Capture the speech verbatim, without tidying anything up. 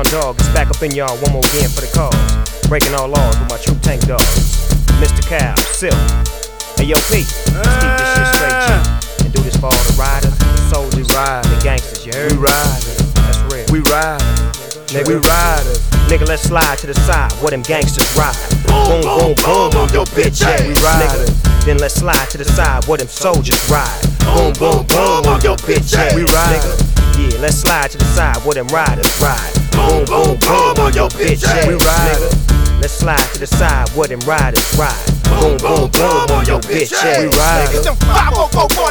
dog is back up in y'all one more again for the cause. Breaking all laws with my true tank dogs. Mister Cal, Silk. Hey yo, P, let's keep this shit straight, G. And do this for all the riders, the soldiers, the gangsters, you heard? We riders. That's real. We riders. Nigga, we riders. Nigga, let's slide to the side where them gangsters ride. Boom, boom, boom on your bitch ass. We riders. Then let's slide to the side where them soldiers ride. Boom, boom, boom on your bitch ass. We riders. Yeah, let's slide to the side where them riders ride. Boom, boom, boom on your bitch ass. We riders. Let's slide to the side where them riders ride. Boom, boom, boom on your bitch ass. We riders. It's them five oh four